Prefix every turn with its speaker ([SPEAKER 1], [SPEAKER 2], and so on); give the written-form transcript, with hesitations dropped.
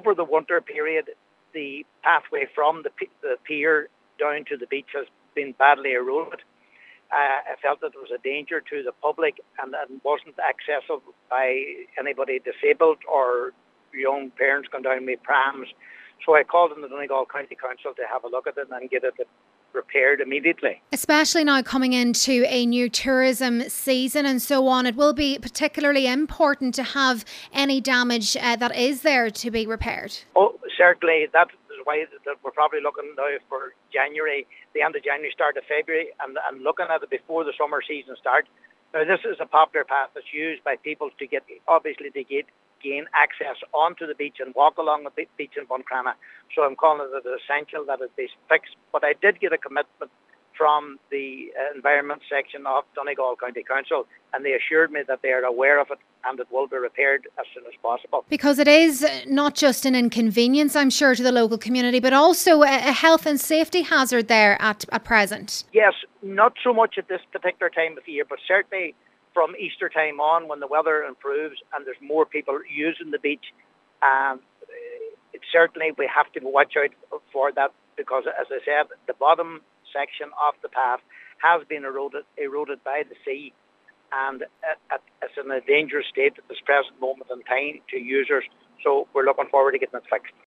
[SPEAKER 1] over the winter period, the pathway from the pier down to the beach has been badly eroded. I felt that it was a danger to the public and wasn't accessible by anybody disabled or young parents going down with prams. So I called on the Donegal County Council to have a look at it and get it repaired immediately.
[SPEAKER 2] Especially now coming into a new tourism season and so on, it will be particularly important to have any damage that is there to be repaired.
[SPEAKER 1] Oh, certainly. That is why we're probably looking now for January, the end of January, start of February, and looking at it before the summer season starts. Now, this is a popular path that's used by people to gain access onto the beach and walk along the beach in Buncrana. So I'm calling it essential that it be fixed. But I did get a commitment from the environment section of Donegal County Council, and they assured me that they are aware of it and it will be repaired as soon as possible.
[SPEAKER 2] Because it is not just an inconvenience, I'm sure, to the local community, but also a health and safety hazard there at present.
[SPEAKER 1] Yes, not so much at this particular time of year, but certainly from Easter time on, when the weather improves and there's more people using the beach, certainly we have to watch out for that, because, as I said, the bottom section of the path has been eroded by the sea, and it's in a dangerous state at this present moment in time to users. So we're looking forward to getting it fixed.